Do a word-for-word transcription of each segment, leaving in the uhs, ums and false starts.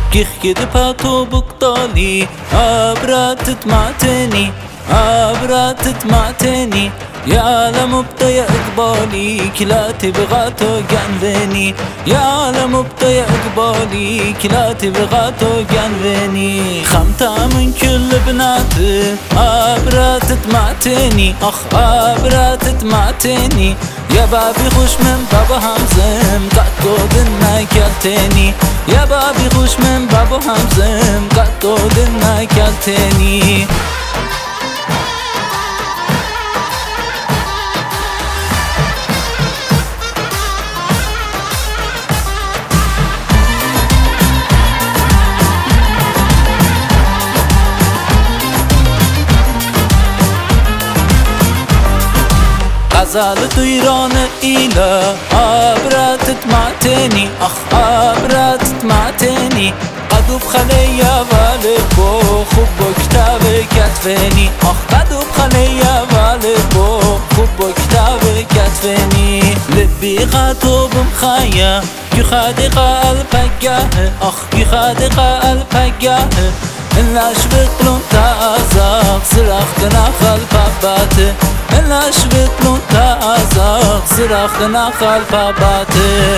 كيخ كده باتو بقطالي عبرات تتمعتني عبرات تتمعتني يا عالم بطي اقبالي كلاتي بغاتو جنبني يا عالم بطي اقبالي كلاتي بغاتو جنبني خمتا من كل بناتي عبرات تتمعتني اخ عبرات تتمعتني يا بابي خوش من بابا همزم قطو دنا كالتني يا بابي خوش من بابا همزم قطو دنا كالتني غزال طيران إلى عبرات تتمعتني أخ عبرات تتمعتني قدوب خليا والبو خوب كتاب كتفني أخ قدوب خليا والبو خوب كتاب كتفني لبي خاطب مخايا يخادق قلبك أخ يخادق قلبك اللاش بقلون تازاق صراخنا خلبابات اللاش بقلون تازاق صراخنا خلبابات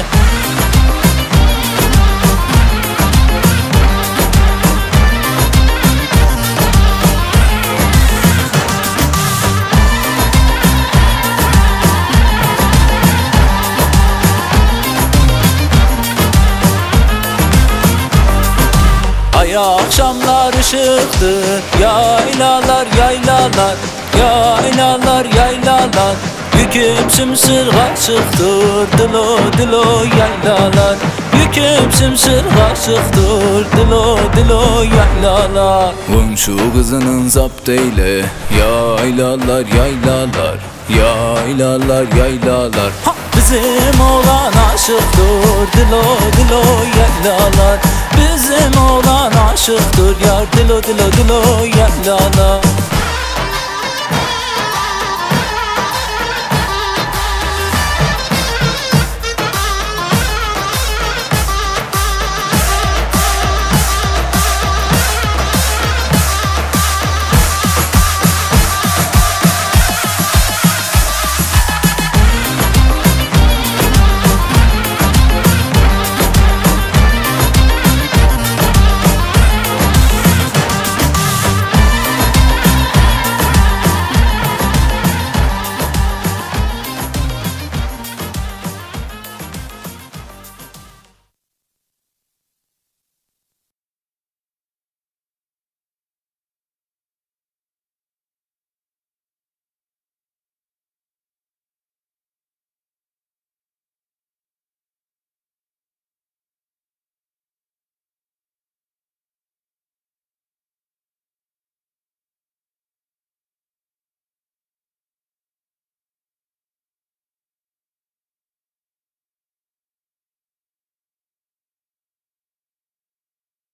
Ya akşamlar ışıktır Yaylalar yaylalar Yaylalar yaylalar Yüküm sımsırğa çıktır Dilo dilo yaylalar Yüküm sımsırğa çıktır Dilo dilo yaylalar Komşu kızının zapt eyle Yaylalar yaylalar Yaylalar yaylalar ha, bizim oğlan aşıktır Dilo dilo yaylalar Bizim oğlan aşıktır yar Dilo dilo dilo yaylalar